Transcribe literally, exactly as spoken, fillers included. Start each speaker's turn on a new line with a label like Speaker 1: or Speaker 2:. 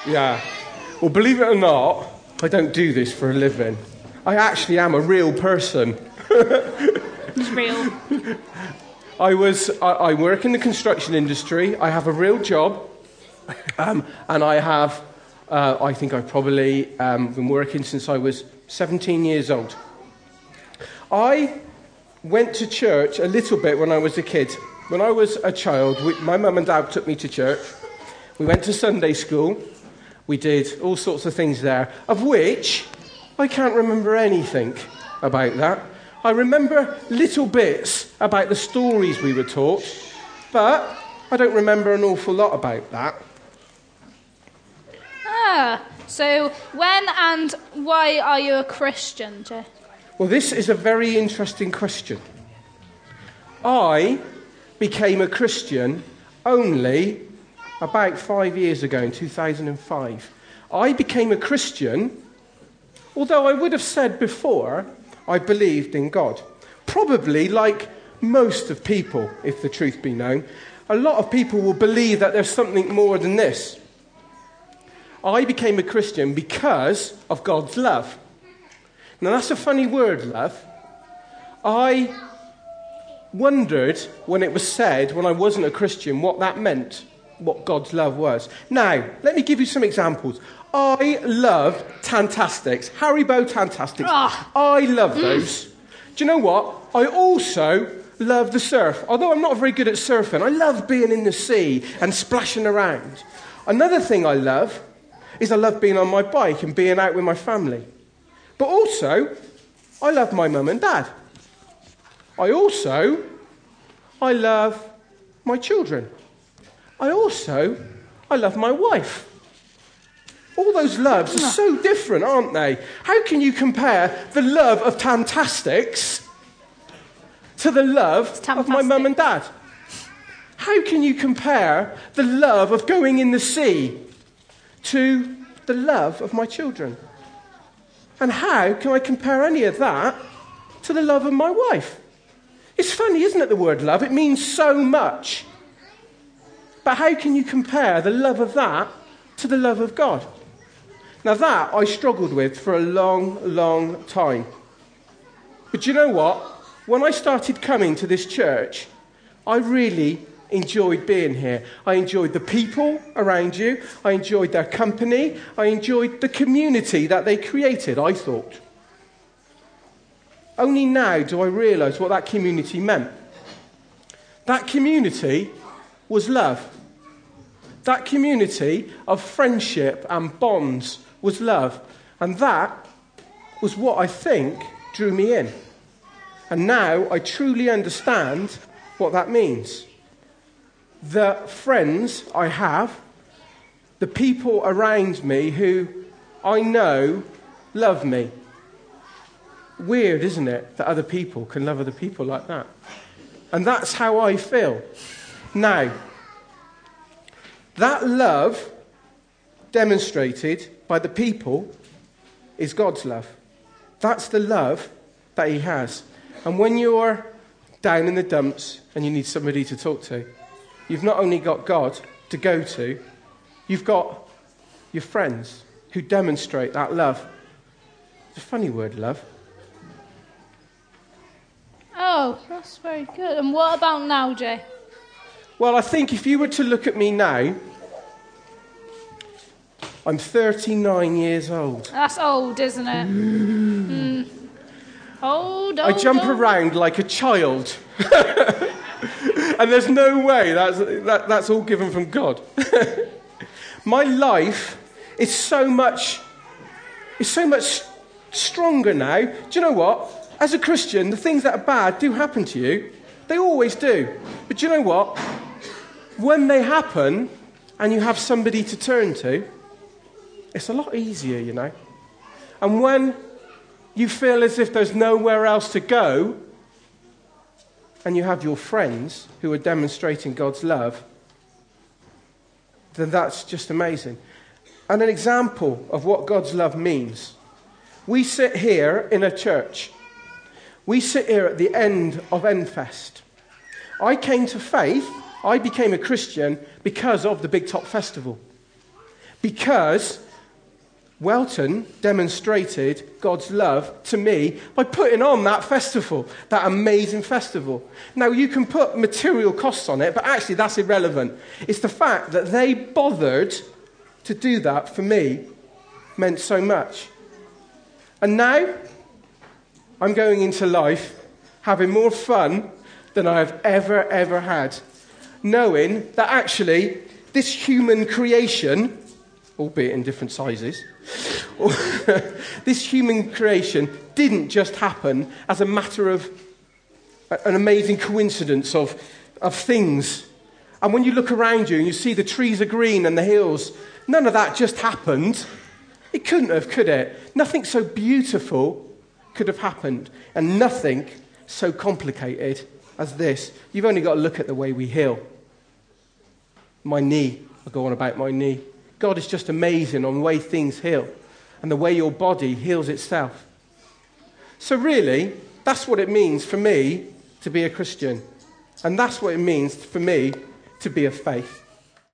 Speaker 1: Yeah. Well, believe it or not, I don't do this for a living. I actually am a real person.
Speaker 2: It's real.
Speaker 1: I was. I, I work in the construction industry. I have a real job, um, and I have. Uh, I think I've probably um, been working since I was seventeen years old. I went to church a little bit when I was a kid. When I was a child, we, my mum and dad took me to church. We went to Sunday school. We did all sorts of things there, of which I can't remember anything about that. I remember little bits about the stories we were taught, but I don't remember an awful lot about that.
Speaker 2: Ah, so when and why are you a Christian, Jay?
Speaker 1: Well, this is a very interesting question. I became a Christian only about five years ago, in two thousand five. I became a Christian, although I would have said before I believed in God. Probably like most of people, if the truth be known. A lot of people will believe that there's something more than this. I became a Christian because of God's love. Now that's a funny word, love. I wondered when it was said, when I wasn't a Christian, what that meant, what God's love was. Now, let me give you some examples. I love Tantastics, Haribo Tantastics.
Speaker 2: Oh.
Speaker 1: I love those. Mm. Do you know what? I also love the surf. Although I'm not very good at surfing, I love being in the sea and splashing around. Another thing I love is I love being on my bike and being out with my family. But also, I love my mum and dad. I also, I love my children. I also, I love my wife. All those loves are so different, aren't they? How can you compare the love of Tantastics to the love of my mum and dad? How can you compare the love of going in the sea to the love of my children? And how can I compare any of that to the love of my wife? It's funny, isn't it, the word love? It means so much. But how can you compare the love of that to the love of God? Now that I struggled with for a long, long time. But you know what? When I started coming to this church, I really enjoyed being here. I enjoyed the people around you. I enjoyed their company. I enjoyed the community that they created, I thought. Only now do I realise what that community meant. That community was love. That community of friendship and bonds was love. And that was what I think drew me in. And now I truly understand what that means. The friends I have, the people around me who I know love me. Weird, isn't it, that other people can love other people like that? And that's how I feel. Now, that love demonstrated by the people is God's love. That's the love that he has. And when you're down in the dumps and you need somebody to talk to, you've not only got God to go to, you've got your friends who demonstrate that love. It's a funny word, love.
Speaker 2: Oh, that's very good. And what about now, Jay?
Speaker 1: Well, I think if you were to look at me now, I'm thirty-nine years old.
Speaker 2: That's old, isn't it? mm. Old, old,
Speaker 1: I jump
Speaker 2: old.
Speaker 1: around like a child. And there's no way that's, that, that's all given from God. My life is so much, is so much stronger now. Do you know what? As a Christian, the things that are bad do happen to you. They always do. But do you know what? When they happen and you have somebody to turn to, it's a lot easier, you know. And when you feel as if there's nowhere else to go, and you have your friends who are demonstrating God's love, then that's just amazing. And an example of what God's love means. We sit here in a church. We sit here at the end of Enfest. I came to faith, I became a Christian because of the Big Top Festival. Because Welton demonstrated God's love to me by putting on that festival, that amazing festival. Now, you can put material costs on it, but actually that's irrelevant. It's the fact that they bothered to do that for me meant so much. And now, I'm going into life having more fun than I've ever, ever had, knowing that actually this human creation, albeit in different sizes, this human creation didn't just happen as a matter of an amazing coincidence of, of things. And when you look around you and you see the trees are green and the hills, none of that just happened. It couldn't have, could it? Nothing so beautiful could have happened, and nothing so complicated as this. You've only got to look at the way we heal. My knee, I go on about my knee. God is just amazing on the way things heal and the way your body heals itself. So really, that's what it means for me to be a Christian. And that's what it means for me to be of faith.